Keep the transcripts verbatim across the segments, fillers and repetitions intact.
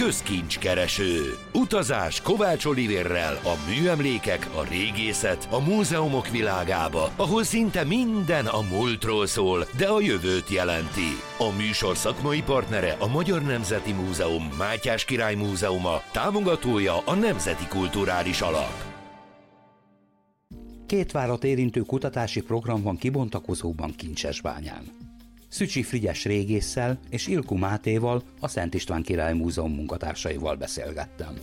Közkincskereső. Utazás Kovács Olivérrel a műemlékek, a régészet, a múzeumok világába, ahol szinte minden a múltról szól, de a jövőt jelenti. A műsor szakmai partnere a Magyar Nemzeti Múzeum, Mátyás Király Múzeuma, támogatója a Nemzeti Kulturális Alap. Két várat érintő kutatási program van kibontakozóban Kincsesbányán. Szücsi Frigyes régésszel és Ilku Mátéval, a Szent István Király Múzeum munkatársaival beszélgettem.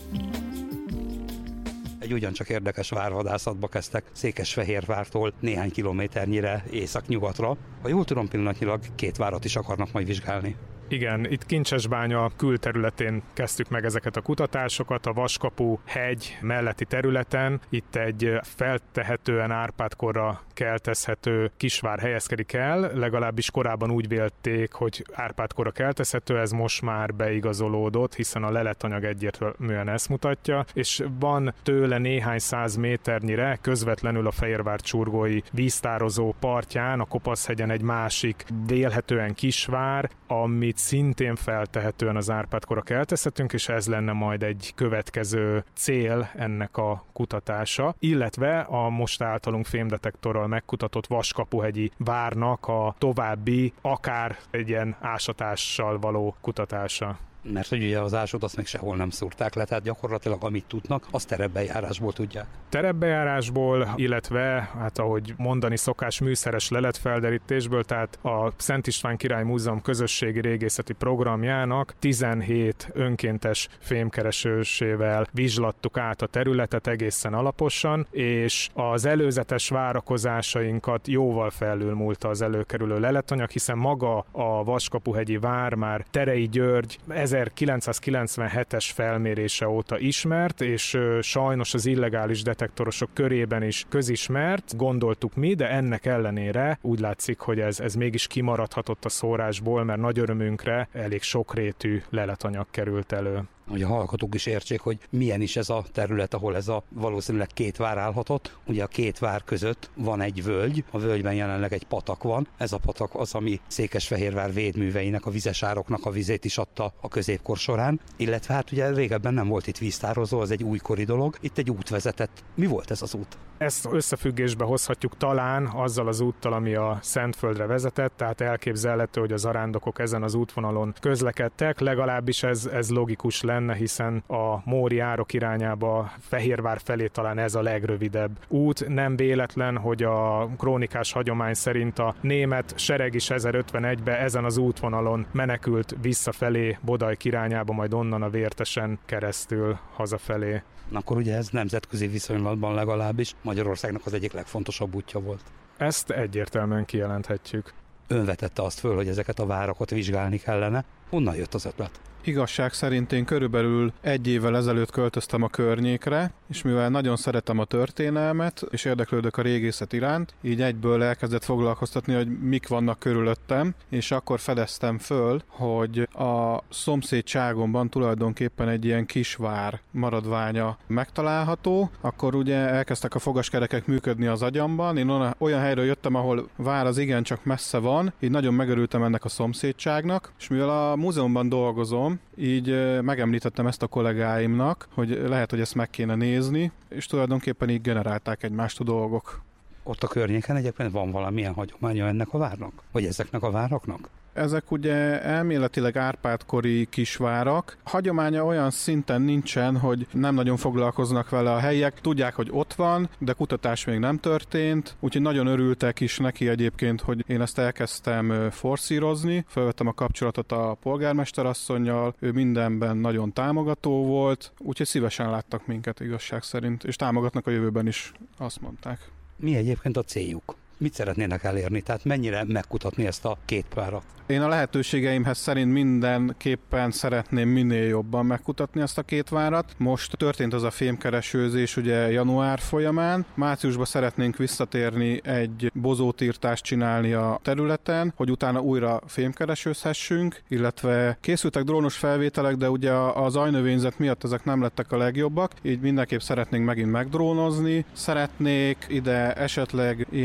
Egy ugyancsak érdekes várvadászatba kezdtek Székesfehérvártól néhány kilométernyire északnyugatra. Ha jól tudom, pillanatnyilag két várat is akarnak majd vizsgálni. Igen, itt Kincsesbánya külterületén kezdtük meg ezeket a kutatásokat, a Vaskapu hegy melletti területen. Itt egy feltehetően Árpád-korra keltezhető kisvár helyezkedik el, legalábbis korábban úgy vélték, hogy Árpád-korra keltezhető, ez most már beigazolódott, hiszen a leletanyag egyértelműen ezt mutatja, és van tőle néhány száz méternyire, közvetlenül a Fehérvár-csurgói víztározó partján, a Kopaszhegyen egy másik vélhetően kisvár, amit szintén feltehetően az Árpád-korra keltezhetünk, és ez lenne majd egy következő cél ennek a kutatása, illetve a most általunk fémdetektorral megkutatott Vaskapuhegyi várnak a további, akár egy ilyen ásatással való kutatása. Mert hogy ugye az ásót azt még sehol nem szúrták le, tehát gyakorlatilag amit tudnak, azt terepbejárásból tudják. Terepbejárásból, illetve, hát ahogy mondani szokás, műszeres leletfelderítésből, tehát a Szent István Király Múzeum közösségi régészeti programjának tizenhét önkéntes fémkeresősével vizslattuk át a területet egészen alaposan, és az előzetes várakozásainkat jóval felülmúlta az előkerülő leletanyag, hiszen maga a Vaskapuhegyi vár már Terei György ezerkilencszázkilencvenhetes felmérése óta ismert, és sajnos az illegális detektorosok körében is közismert, gondoltuk mi, de ennek ellenére úgy látszik, hogy ez, ez mégis kimaradhatott a szórásból, mert nagy örömünkre elég sokrétű leletanyag került elő. Hogy a hallgatók is értsék, hogy milyen is ez a terület, ahol ez a valószínűleg két vár állhatott. Ugye a két vár között van egy völgy, a völgyben jelenleg egy patak van. Ez a patak az, ami Székesfehérvár védműveinek, a vizesároknak a vizét is adta a középkor során. Illetve hát ugye régebben nem volt itt víztározó, az egy újkori dolog. Itt egy út vezetett. Mi volt ez az út? Ezt összefüggésbe hozhatjuk talán azzal az úttal, ami a Szentföldre vezetett, tehát elképzelhető, hogy az arándokok ezen az útvonalon közlekedtek, legalábbis ez, ez logikus lenne, hiszen a móri árok irányába Fehérvár felé talán ez a legrövidebb út. Nem véletlen, hogy a krónikás hagyomány szerint a német sereg is ezerötvenegyben ezen az útvonalon menekült visszafelé Bodajk irányába, majd onnan a Vértesen keresztül hazafelé. Akkor ugye ez nemzetközi viszonylatban legalábbis Magyarországnak az egyik legfontosabb útja volt. Ezt egyértelműen kijelenthetjük. Ön vetette azt föl, hogy ezeket a várakat vizsgálni kellene. Honnan jött az ötlet? Igazság szerint én körülbelül egy évvel ezelőtt költöztem a környékre, és mivel nagyon szeretem a történelmet, és érdeklődök a régészet iránt, így egyből elkezdett foglalkoztatni, hogy mik vannak körülöttem, és akkor fedeztem föl, hogy a szomszédságomban tulajdonképpen egy ilyen kisvár maradványa megtalálható, akkor ugye elkezdtek a fogaskerekek működni az agyamban, én olyan helyről jöttem, ahol vár az igencsak messze van, így nagyon megörültem ennek a szomszédságnak, és mivel a múzeumban dolgozom, így megemlítettem ezt a kollégáimnak, hogy lehet, hogy ezt meg kéne nézni, és tulajdonképpen így generálták egymást a dolgok. Ott a környéken egyébként van valamilyen hagyománya ennek a várnak? Vagy ezeknek a váraknak? Ezek ugye elméletileg Árpád-kori kisvárak. Hagyománya olyan szinten nincsen, hogy nem nagyon foglalkoznak vele a helyiek. Tudják, hogy ott van, de kutatás még nem történt, úgyhogy nagyon örültek is neki egyébként, hogy én ezt elkezdtem forszírozni. Felvettem a kapcsolatot a polgármesterasszonnyal, ő mindenben nagyon támogató volt, úgyhogy szívesen láttak minket igazság szerint, és támogatnak a jövőben is, azt mondták. Mi egyébként a céljuk? Mit szeretnének elérni? Tehát mennyire megkutatni ezt a két párat? Én a lehetőségeimhez szerint mindenképpen szeretném minél jobban megkutatni ezt a két várat. Most történt az a fémkeresőzés ugye január folyamán. Márciusban szeretnénk visszatérni, egy bozótírtást csinálni a területen, hogy utána újra fémkeresőzhessünk, illetve készültek drónos felvételek, de ugye az ajnövényzet miatt ezek nem lettek a legjobbak, így mindenképp szeretnénk megint megdrónozni. Szeretnék ide esetleg ilyen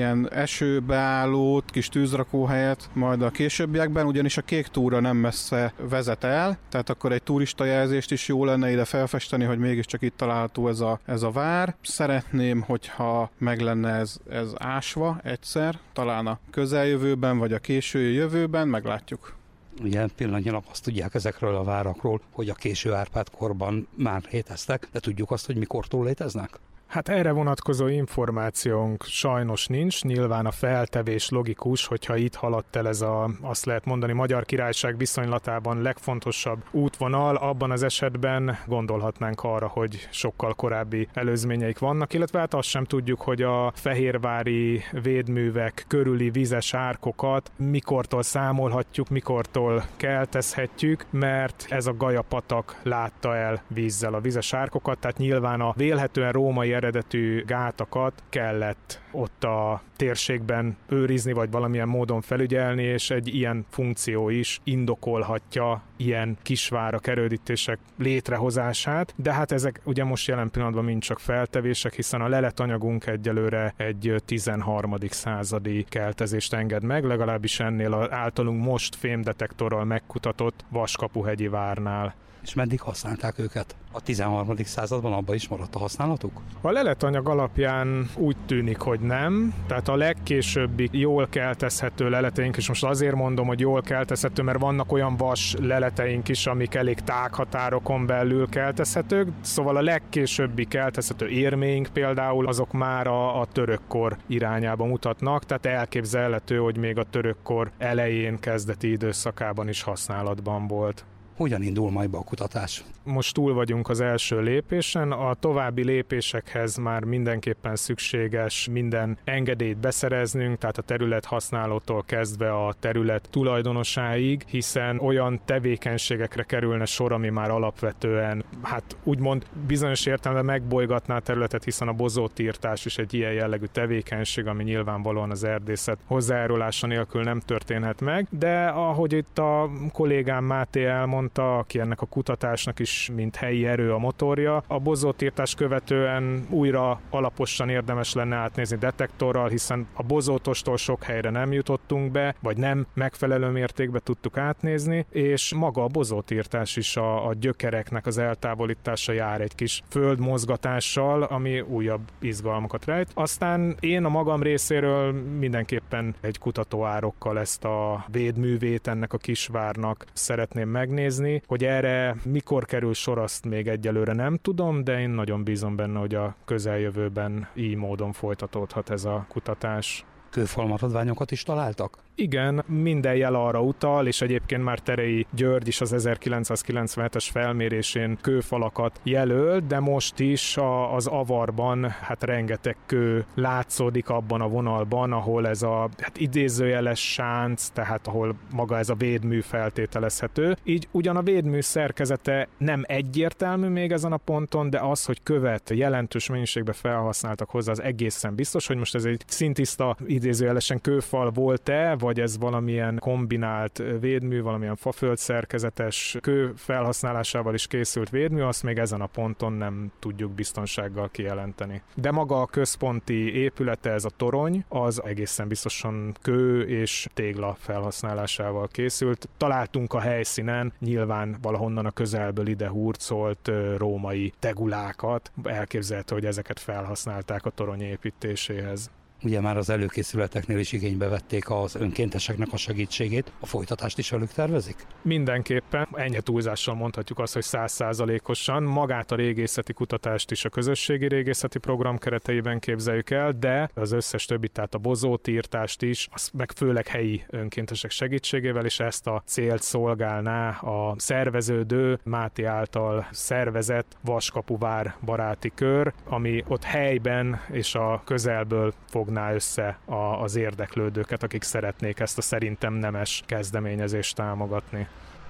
esőbeállót, kis tűzrakóhelyet majd a későbbiekben, ugyanis a Kék túra nem messze vezet el, tehát akkor egy turistajelzést is jó lenne ide felfesteni, hogy mégiscsak itt található ez a, ez a vár. Szeretném, hogyha meg lenne ez, ez ásva egyszer, talán a közeljövőben, vagy a késő jövőben, meglátjuk. Ugye pillanatnyilag azt tudják ezekről a várakról, hogy a késő Árpád korban már léteztek, de tudjuk azt, hogy mikortól léteznek? Hát erre vonatkozó információnk sajnos nincs, nyilván a feltevés logikus, hogyha itt haladt el ez a, azt lehet mondani, Magyar Királyság viszonylatában legfontosabb útvonal, abban az esetben gondolhatnánk arra, hogy sokkal korábbi előzményeik vannak, illetve hát azt sem tudjuk, hogy a fehérvári védművek körüli vizes árkokat mikortól számolhatjuk, mikortól keltezhetjük, mert ez a Gaja-patak látta el vízzel a vizes árkokat, tehát nyilván a vélhetően római eredetű gátakat kellett ott a térségben őrizni, vagy valamilyen módon felügyelni, és egy ilyen funkció is indokolhatja ilyen kisvárak, erődítések létrehozását, de hát ezek ugye most jelen pillanatban mind csak feltevések, hiszen a leletanyagunk egyelőre egy tizenharmadik századi keltezést enged meg, legalábbis ennél az általunk most fémdetektorral megkutatott Vaskapuhegyi várnál. És meddig használták őket? A tizenharmadik században abban is maradt a használatuk? A leletanyag alapján úgy tűnik, hogy nem. Tehát a legkésőbbi jól keltezhető leleteink, és most azért mondom, hogy jól keltezhető, mert vannak olyan vas leleteink is, amik elég tághatárokon belül keltezhetők, szóval a legkésőbbi keltezhető érméink például, azok már a, a törökkor irányába mutatnak, tehát elképzelhető, hogy még a törökkor elején, kezdeti időszakában is használatban volt. Hogyan indul majd be a kutatás? Most túl vagyunk az első lépésen, a további lépésekhez már mindenképpen szükséges minden engedélyt beszereznünk, tehát a terület használótól kezdve a terület tulajdonosáig, hiszen olyan tevékenységekre kerülne sor, ami már alapvetően, hát úgymond bizonyos értelemben megbolygatná a területet, hiszen a bozótírtás is egy ilyen jellegű tevékenység, ami nyilvánvalóan az erdészet hozzájárulása nélkül nem történhet meg, de ahogy itt a kollégám Máté elmondta, aki ennek a kutatásnak is mint helyi erő a motorja. A bozótírtás követően újra alaposan érdemes lenne átnézni detektorral, hiszen a bozótostól sok helyre nem jutottunk be, vagy nem megfelelő mértékben tudtuk átnézni, és maga a bozótírtás is a, a gyökereknek az eltávolítása jár egy kis földmozgatással, ami újabb izgalmakat rejt. Aztán én a magam részéről mindenképpen egy kutatóárokkal ezt a védművét ennek a kisvárnak szeretném megnézni, hogy erre mikor kerül sor, azt még egyelőre nem tudom, de én nagyon bízom benne, hogy a közeljövőben így módon folytatódhat ez a kutatás. Kőfalmaradványokat is találtak? Igen, minden jel arra utal, és egyébként már Terei György is az ezerkilencszázkilencvenhetes felmérésén kőfalakat jelöl, de most is a, az avarban hát rengeteg kő látszódik abban a vonalban, ahol ez a hát idézőjeles sánc, tehát ahol maga ez a védmű feltételezhető. Így ugyan a védmű szerkezete nem egyértelmű még ezen a ponton, de az, hogy követ jelentős mennyiségben felhasználtak hozzá, az egészen biztos, hogy most ez egy szintiszta idézőjelesen kőfal volt-e, vagy ez valamilyen kombinált védmű, valamilyen faföld szerkezetes kő felhasználásával is készült védmű, azt még ezen a ponton nem tudjuk biztonsággal kijelenteni. De maga a központi épülete, ez a torony, az egészen biztosan kő és tégla felhasználásával készült. Találtunk a helyszínen nyilván valahonnan a közelből ide hurcolt római tegulákat, elképzelhető, hogy ezeket felhasználták a torony építéséhez. Ugye már az előkészületeknél is igénybe vették az önkénteseknek a segítségét. A folytatást is velük tervezik? Mindenképpen. Ennyi túlzással mondhatjuk azt, hogy száz százalékosan. Magát a régészeti kutatást is a közösségi régészeti program kereteiben képzeljük el, de az összes többi, tehát a bozótírtást is, az meg főleg helyi önkéntesek segítségével, és ezt a célt szolgálná a szerveződő, Máté által szervezett Vaskapuvár baráti kör, ami ott helyben és a közelből fog össze a, az érdeklődőket, akik szeretnék ezt a szerintem nemes kezdeményezést támogatni.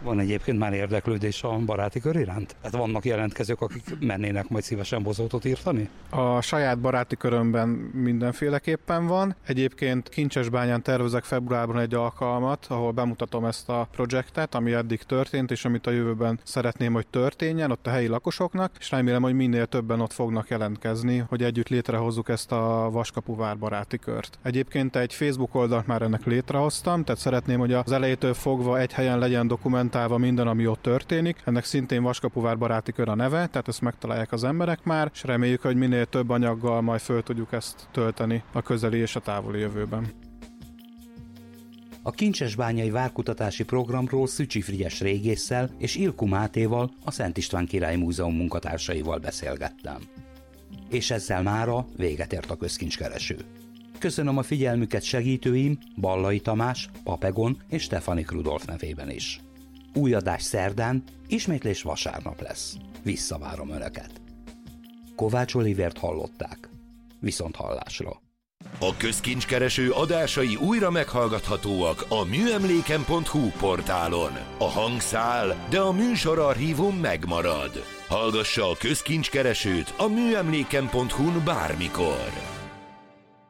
Van egyébként már érdeklődés a baráti kör iránt? Tehát vannak jelentkezők, akik mennének majd szívesen bozótot írtani? A saját baráti körömben mindenféleképpen van. Egyébként Kincsesbányán tervezek februárban egy alkalmat, ahol bemutatom ezt a projektet, ami eddig történt, és amit a jövőben szeretném, hogy történjen ott a helyi lakosoknak, és remélem, hogy minél többen ott fognak jelentkezni, hogy együtt létrehozzuk ezt a Vaskapuvár baráti kört. Egyébként egy Facebook oldalt már ennek létrehoztam, tehát szeretném, hogy az elejétől fogva egy helyen legyen dokumentálva minden, ami ott történik. Ennek szintén Vaskapuvár baráti kör a neve, tehát ezt megtalálják az emberek már, és reméljük, hogy minél több anyaggal majd föl tudjuk ezt tölteni a közeli és a távoli jövőben. A Kincsesbányai Várkutatási Programról Szücsi Frigyes régésszel és Ilku Mátéval, a Szent István Király Múzeum munkatársaival beszélgettem. És ezzel mára véget ért a közkincskereső. Köszönöm a figyelmüket segítőim, Ballai Tamás, Papegon és Stefanik Rudolf nevében is. Új adás szerdán, ismétlés vasárnap lesz. Visszavárom Önöket. Kovács Olivért hallották. Viszont hallásra. A közkincskereső adásai újra meghallgathatóak a műemléken pont hu portálon. A hang száll, de a műsorarchívum megmarad. Hallgassa a közkincskeresőt a műemléken pont hu-n bármikor.